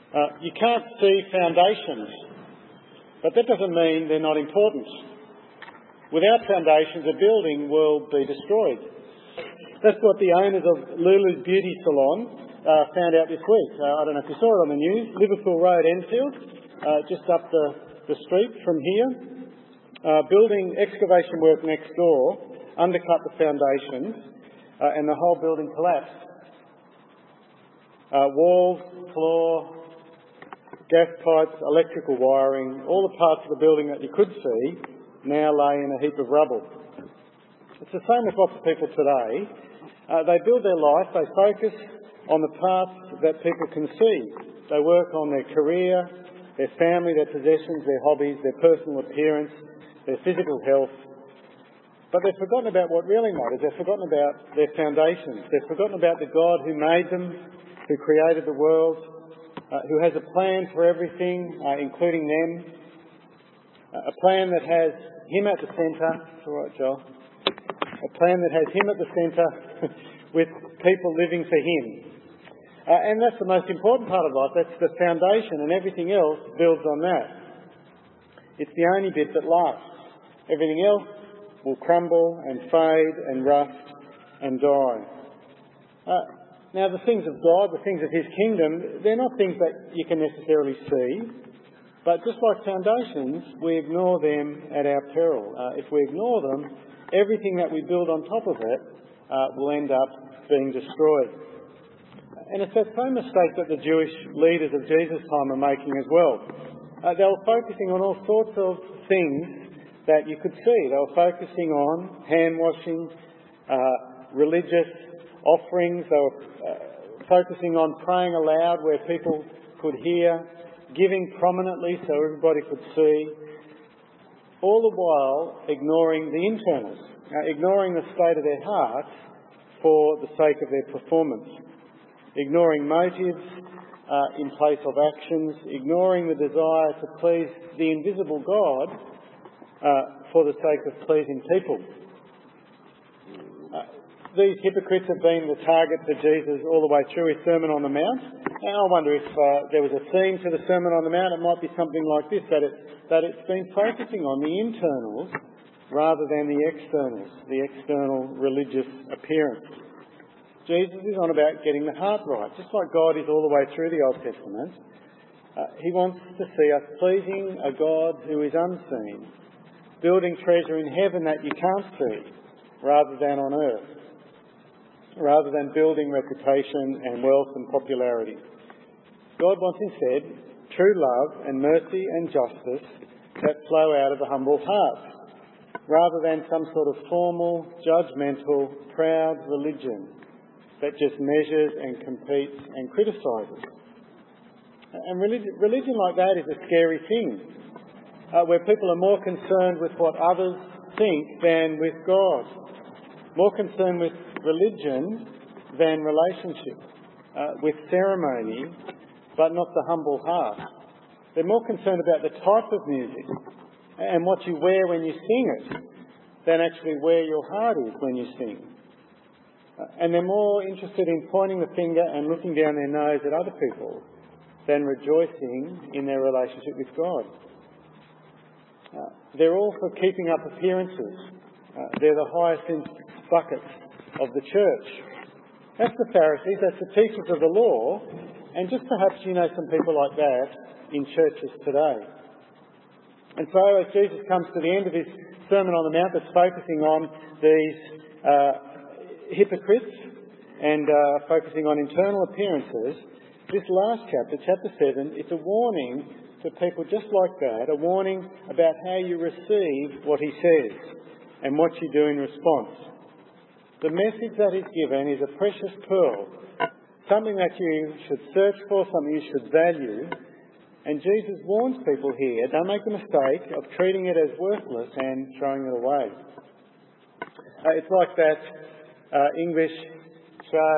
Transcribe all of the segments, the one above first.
You can't see foundations, but that doesn't mean they're not important. Without foundations, a building will be destroyed. That's what the owners of Lulu's Beauty Salon found out this week. I don't know if you saw it on the news. Liverpool Road, Enfield, just up the street from here. Building excavation work next door undercut the foundations and the whole building collapsed. Walls, floor, gas pipes, electrical wiring, all the parts of the building that you could see now lay in a heap of rubble. It's the same with lots of people today. They build their life, they focus on the paths that people can see. They work on their career, their family, their possessions, their hobbies, their personal appearance, their physical health. But they've forgotten about what really matters. They've forgotten about their foundations. They've forgotten about the God who made them, who created the world, who has a plan for everything, including them. A plan that has him at the centre. It's all right, Joel. A plan that has him at the centre with people living for him. And that's the most important part of life. That's the foundation, and everything else builds on that. It's the only bit that lasts. Everything else will crumble and fade and rust and die. Now, the things of God, the things of his kingdom, they're not things that you can necessarily see. But just like foundations, we ignore them at our peril. If we ignore them, everything that we build on top of it will end up being destroyed. And it's that same mistake that the Jewish leaders of Jesus' time are making as well. They were focusing on all sorts of things that you could see. They were focusing on hand washing, religious offerings. They were focusing on praying aloud where people could hear, giving prominently so everybody could see, all the while ignoring the internals, ignoring the state of their hearts for the sake of their performance, ignoring motives in place of actions, ignoring the desire to please the invisible God for the sake of pleasing people. These hypocrites have been the target for Jesus all the way through his Sermon on the Mount. And I wonder if there was a theme to the Sermon on the Mount. It might be something like this, that it's been focusing on the internals rather than the external religious appearance. Jesus is on about getting the heart right. Just like God is all the way through the Old Testament, he wants to see us pleasing a God who is unseen, building treasure in heaven that you can't see rather than on earth, rather than building reputation and wealth and popularity. God wants instead true love and mercy and justice that flow out of a humble heart, rather than some sort of formal, judgmental, proud religion that just measures and competes and criticises. And religion like that is a scary thing, where people are more concerned with what others think than with God, more concerned with religion than relationship, with ceremony, but not the humble heart. They're more concerned about the type of music and what you wear when you sing it than actually where your heart is when you sing. And they're more interested in pointing the finger and looking down their nose at other people than rejoicing in their relationship with God. They're all for keeping up appearances. They're the hyacinth buckets of the church. That's the Pharisees, that's the teachers of the law, and just perhaps you know some people like that in churches today. And so as Jesus comes to the end of his Sermon on the Mount that's focusing on these hypocrites and focusing on internal appearances, this last chapter, chapter 7, it's a warning to people just like that, a warning about how you receive what he says and what you do in response. The message that is given is a precious pearl, something that you should search for, something you should value. And Jesus warns people here, don't make the mistake of treating it as worthless and throwing it away. It's like that English show,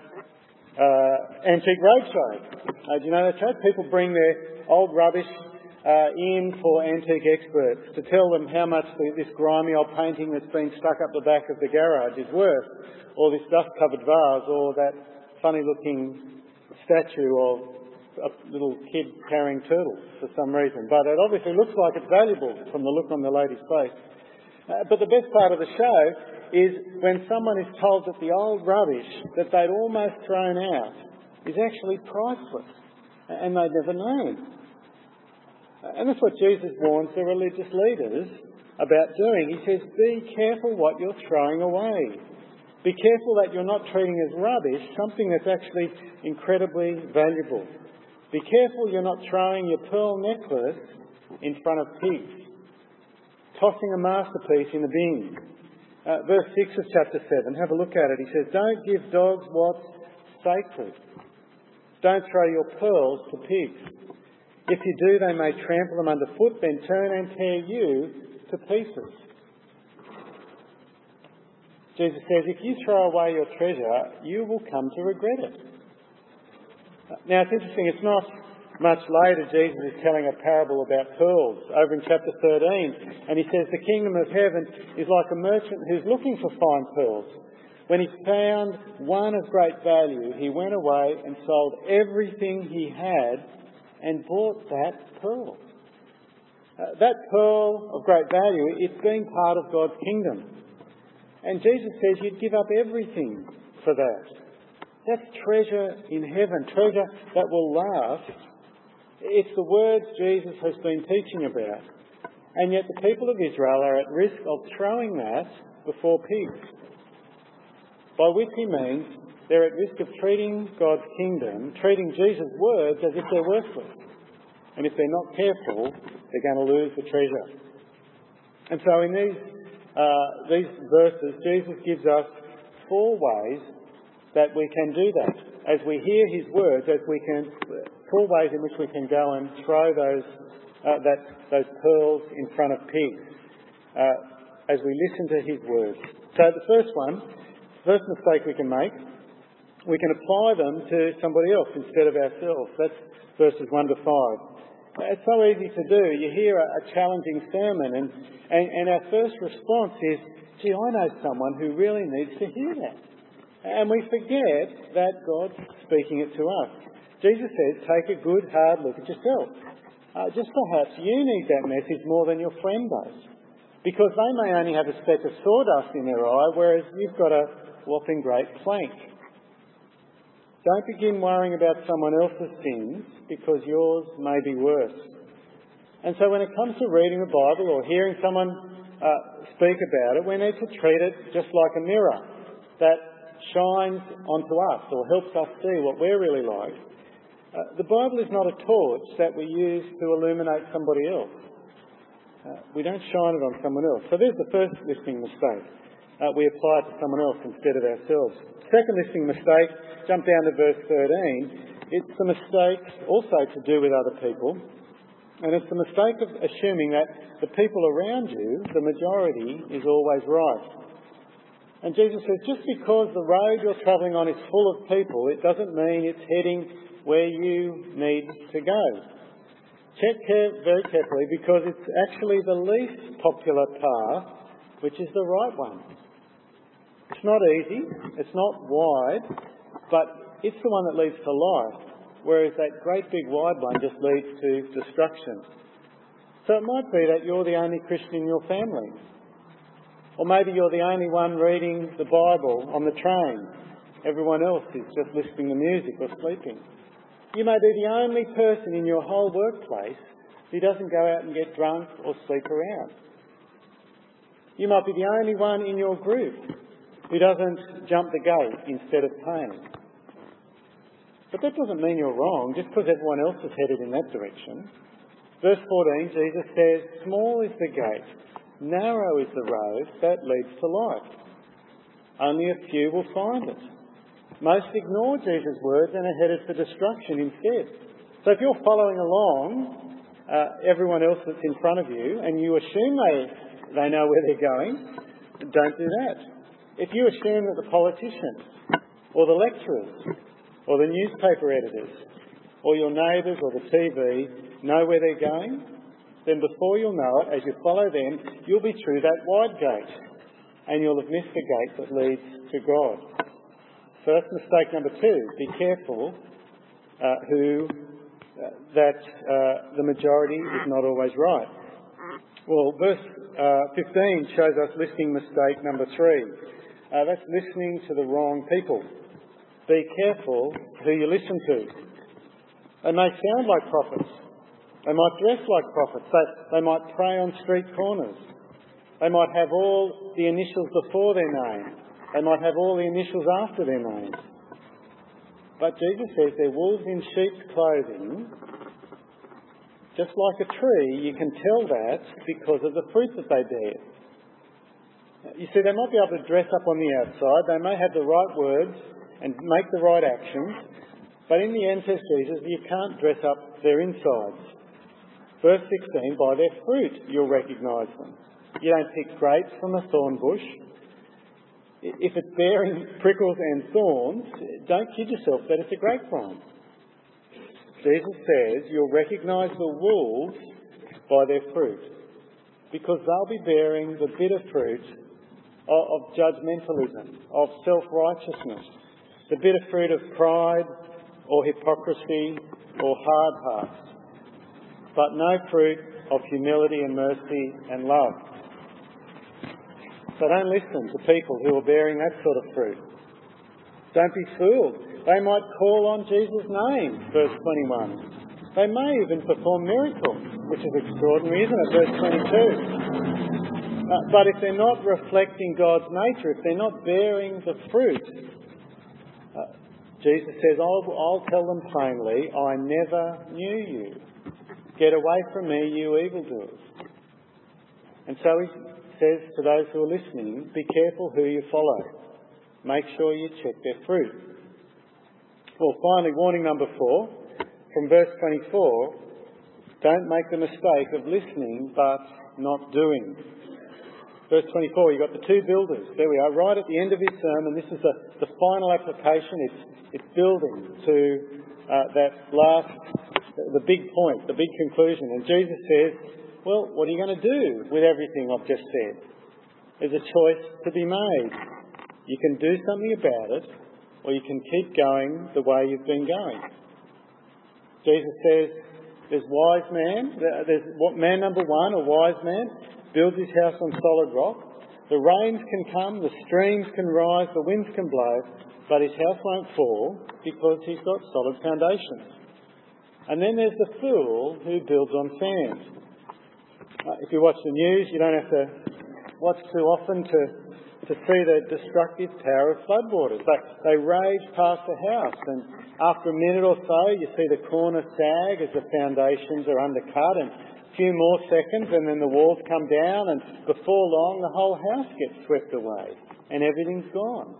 Antique Roadshow. Do you know that show? People bring their old rubbish in for antique experts to tell them how much this grimy old painting that's been stuck up the back of the garage is worth, or this dust-covered vase, or that funny-looking statue of a little kid carrying turtles for some reason, but it obviously looks like it's valuable from the look on the lady's face. But the best part of the show is when someone is told that the old rubbish that they'd almost thrown out is actually priceless, and they'd never known. And that's what Jesus warns the religious leaders about doing. He says, be careful what you're throwing away. Be careful that you're not treating as rubbish something that's actually incredibly valuable. Be careful you're not throwing your pearl necklace in front of pigs, tossing a masterpiece in the bin. Verse 6 of chapter 7, have a look at it. He says, don't give dogs what's sacred. Don't throw your pearls to pigs. If you do, they may trample them underfoot, then turn and tear you to pieces. Jesus says, if you throw away your treasure, you will come to regret it. Now, it's interesting, it's not much later Jesus is telling a parable about pearls over in chapter 13, and he says the kingdom of heaven is like a merchant who's looking for fine pearls. When he found one of great value, he went away and sold everything he had and bought that pearl. That pearl of great value, it's being part of God's kingdom. And Jesus says you'd give up everything for that. That's treasure in heaven, treasure that will last. It's the words Jesus has been teaching about. And yet the people of Israel are at risk of throwing that before pigs. By which he means they're at risk of treating God's kingdom, treating Jesus' words as if they're worthless. And if they're not careful, they're going to lose the treasure. And so in these verses, Jesus gives us 4 ways that we can do that. As we hear his words, 4 ways in which we can go and throw those pearls in front of pigs as we listen to his words. So the first mistake we can make, we can apply them to somebody else instead of ourselves. That's verses 1 to 5. It's so easy to do. You hear a challenging sermon and our first response is, gee, I know someone who really needs to hear that. And we forget that God's speaking it to us. Jesus says, take a good, hard look at yourself. Just perhaps you need that message more than your friend does. Because they may only have a speck of sawdust in their eye, whereas you've got a whopping great plank. Don't begin worrying about someone else's sins, because yours may be worse. And so when it comes to reading the Bible or hearing someone speak about it, we need to treat it just like a mirror that shines onto us or helps us see what we're really like. The Bible is not a torch that we use to illuminate somebody else. We don't shine it on someone else. So there's the first listening mistake. We apply it to someone else instead of ourselves. Second listening mistake, jump down to verse 13. It's the mistake also to do with other people. And it's the mistake of assuming that the people around you, the majority, is always right. And Jesus says, just because the road you're travelling on is full of people, it doesn't mean it's heading where you need to go. Check very carefully, because it's actually the least popular path, which is the right one. It's not easy, it's not wide, but it's the one that leads to life, whereas that great big wide one just leads to destruction. So it might be that you're the only Christian in your family. Or maybe you're the only one reading the Bible on the train. Everyone else is just listening to music or sleeping. You may be the only person in your whole workplace who doesn't go out and get drunk or sleep around. You might be the only one in your group who doesn't jump the gate instead of paying. But that doesn't mean you're wrong just because everyone else is headed in that direction. Verse 14, Jesus says, small is the gate, narrow is the road that leads to life. Only a few will find it. Most ignore Jesus' words and are headed for destruction instead. So if you're following along everyone else that's in front of you and you assume they know where they're going, don't do that. If you assume that the politicians or the lecturers or the newspaper editors or your neighbours or the TV know where they're going, then before you'll know it, as you follow them, you'll be through that wide gate and you'll have missed the gate that leads to God. So that's mistake number 2. Be careful who that the majority is not always right. Well, verse 15 shows us listening mistake number 3. That's listening to the wrong people. Be careful who you listen to. They may sound like prophets. They might dress like prophets. They might pray on street corners. They might have all the initials before their name. They might have all the initials after their names. But Jesus says they're wolves in sheep's clothing. Just like a tree, you can tell that because of the fruit that they bear. You see, they might be able to dress up on the outside. They may have the right words and make the right actions. But in the end, says Jesus, you can't dress up their insides. Verse 16, by their fruit you'll recognise them. You don't pick grapes from a thorn bush. If it's bearing prickles and thorns, don't kid yourself that it's a grapevine. Jesus says you'll recognise the wolves by their fruit, because they'll be bearing the bitter fruit of judgmentalism, of self-righteousness, the bitter fruit of pride or hypocrisy or hard hearts, but no fruit of humility and mercy and love. So don't listen to people who are bearing that sort of fruit. Don't be fooled. They might call on Jesus' name, verse 21. They may even perform miracles, which is extraordinary, isn't it? Verse 22. But if they're not reflecting God's nature, if they're not bearing the fruit, Jesus says, I'll tell them plainly, I never knew you. Get away from me, you evildoers. And so he says to those who are listening, be careful who you follow. Make sure you check their fruit. Well, finally, warning number 4, from verse 24, don't make the mistake of listening but not doing. Verse 24, you've got the 2 builders. There we are, right at the end of his sermon. This is the final application. It's building to that last, the big point, the big conclusion. And Jesus says, well, what are you going to do with everything I've just said? There's a choice to be made. You can do something about it, or you can keep going the way you've been going. Jesus says, there's wise man. There's man number 1, a wise man, builds his house on solid rock. The rains can come, the streams can rise, the winds can blow, but his house won't fall because he's got solid foundations. And then there's the fool who builds on sand. If you watch the news, you don't have to watch too often to see the destructive power of floodwaters. They rage past the house, and after a minute or so, you see the corner sag as the foundations are undercut, and a few more seconds, and then the walls come down, and before long, the whole house gets swept away, and everything's gone.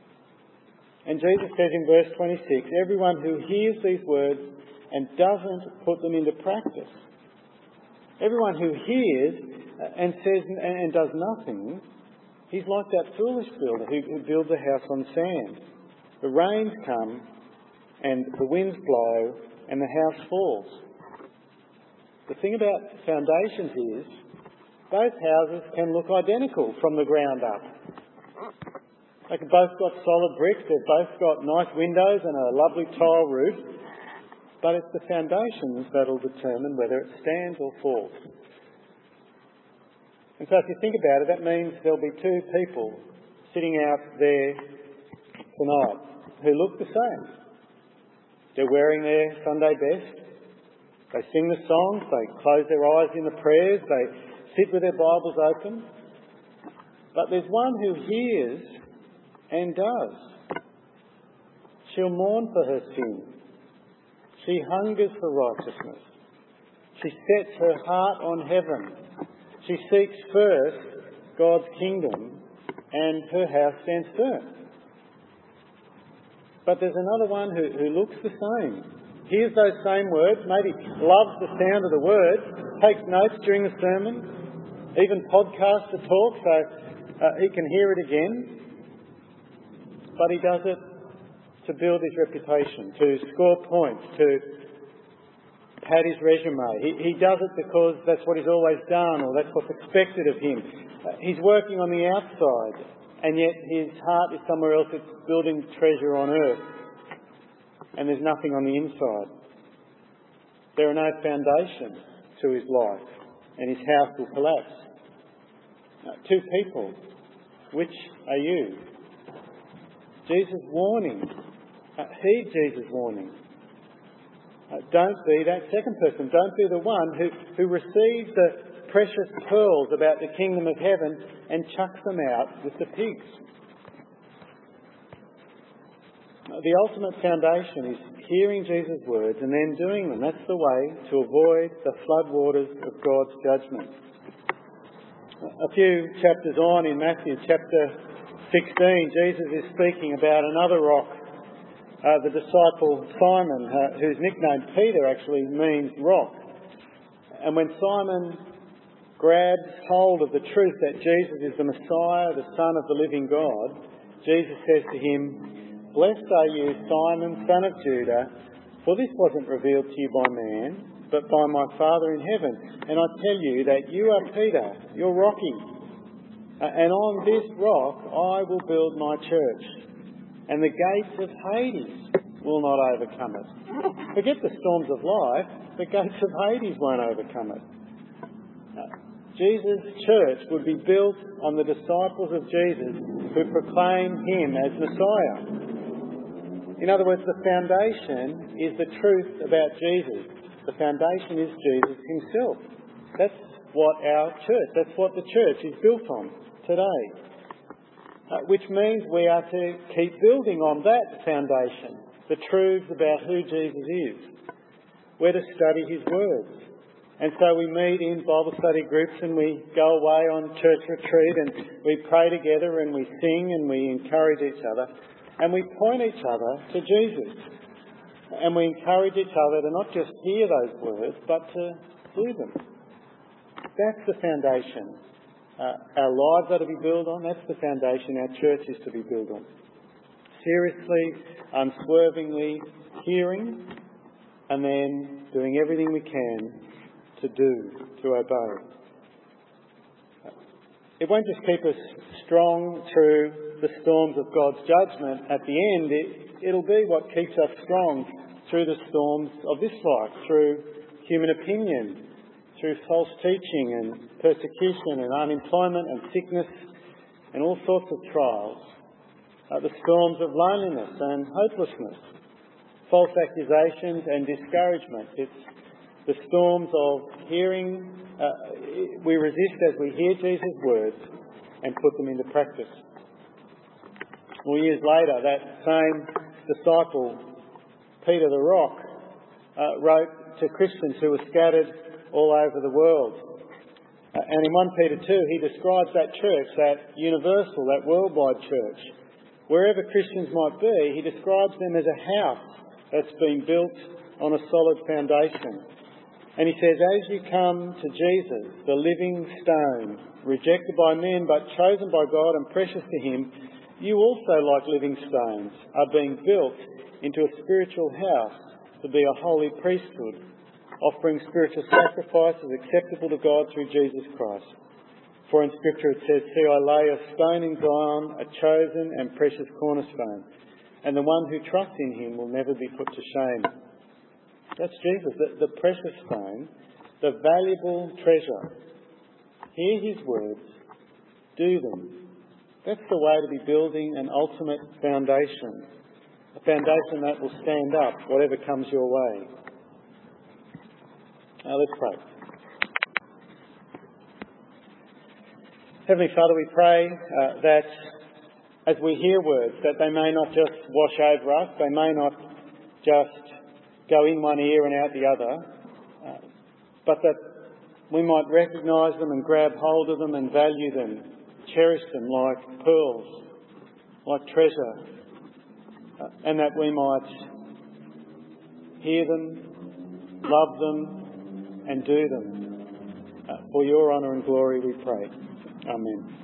And Jesus says in verse 26, everyone who hears these words and doesn't put them into practice, everyone who hears and says and does nothing, he's like that foolish builder who builds a house on sand. The rains come and the winds blow and the house falls. The thing about foundations is both houses can look identical from the ground up. They've both got solid bricks, they've both got nice windows and a lovely tile roof, but it's the foundations that'll determine whether it stands or falls. And so if you think about it, that means there'll be 2 people sitting out there tonight who look the same. They're wearing their Sunday best. They sing the songs, they close their eyes in the prayers, they sit with their Bibles open. But there's one who hears and does. She'll mourn for her sin. She hungers for righteousness. She sets her heart on heaven. She seeks first God's kingdom, and her house stands firm. But there's another one who looks the same, hears those same words, maybe loves the sound of the words, takes notes during the sermon, even podcasts the talk so he can hear it again. But he does it to build his reputation, to score points, to pad his resume. He does it because that's what he's always done, or that's what's expected of him. He's working on the outside, and yet his heart is somewhere else. It's building treasure on earth, and there's nothing on the inside. there are no foundations to his life and his house will collapse. Two people, which are you? Jesus' warning. Heed Jesus' warning. Don't be that second person. Don't be the one who receives the precious pearls about the kingdom of heaven and chucks them out with the pigs. The ultimate foundation is hearing Jesus' words and then doing them. That's the way to avoid the floodwaters of God's judgment. A few chapters on in Matthew chapter 16, Jesus is speaking about another rock, the disciple Simon, whose nickname Peter actually means rock. And when Simon grabs hold of the truth that Jesus is the Messiah, the Son of the living God, Jesus says to him, "Blessed are you, Simon, son of Judah, for this wasn't revealed to you by man, but by my Father in heaven. And I tell you that you are Peter, you're rocky. And on this rock I will build my church, and the gates of Hades will not overcome it." Forget the storms of life, the gates of Hades won't overcome it. Jesus' church would be built on the disciples of Jesus who proclaim him as Messiah. In other words, the foundation is the truth about Jesus. The foundation is Jesus himself. That's what the church is built on today. Which means we are to keep building on that foundation, the truths about who Jesus is. We're to study his words. And so we meet in Bible study groups and we go away on church retreat and we pray together and we sing and we encourage each other. And we point each other to Jesus. And we encourage each other to not just hear those words, but to do them. That's the foundation our lives are to be built on. That's the foundation our church is to be built on. Seriously, unswervingly hearing and then doing everything we can to do, to obey. It won't just keep us strong through the storms of God's judgment. At the end, it'll be what keeps us strong through the storms of this life, through human opinion, through false teaching and persecution and unemployment and sickness and all sorts of trials. The storms of loneliness and hopelessness, false accusations and discouragement. It's the storms of hearing. We resist as we hear Jesus' words and put them into practice. Well, years later, that same disciple, Peter the Rock, wrote to Christians who were scattered all over the world. And in 1 Peter 2, he describes that church, that universal, that worldwide church. Wherever Christians might be, he describes them as a house that's been built on a solid foundation. And he says, as you come to Jesus, the living stone, rejected by men but chosen by God and precious to him, you also, like living stones, are being built into a spiritual house to be a holy priesthood, offering spiritual sacrifices acceptable to God through Jesus Christ. For in Scripture it says, "See, I lay a stone in Zion, a chosen and precious cornerstone, and the one who trusts in him will never be put to shame." That's Jesus, the precious stone, the valuable treasure. Hear his words, do them. That's the way to be building an ultimate foundation, a foundation that will stand up whatever comes your way. Now let's pray. Heavenly Father, we pray that as we hear words, that they may not just wash over us, they may not just go in one ear and out the other, but that we might recognise them and grab hold of them and value them, cherish them like pearls, like treasure, and that we might hear them, love them and do them. For your honour and glory we pray. Amen.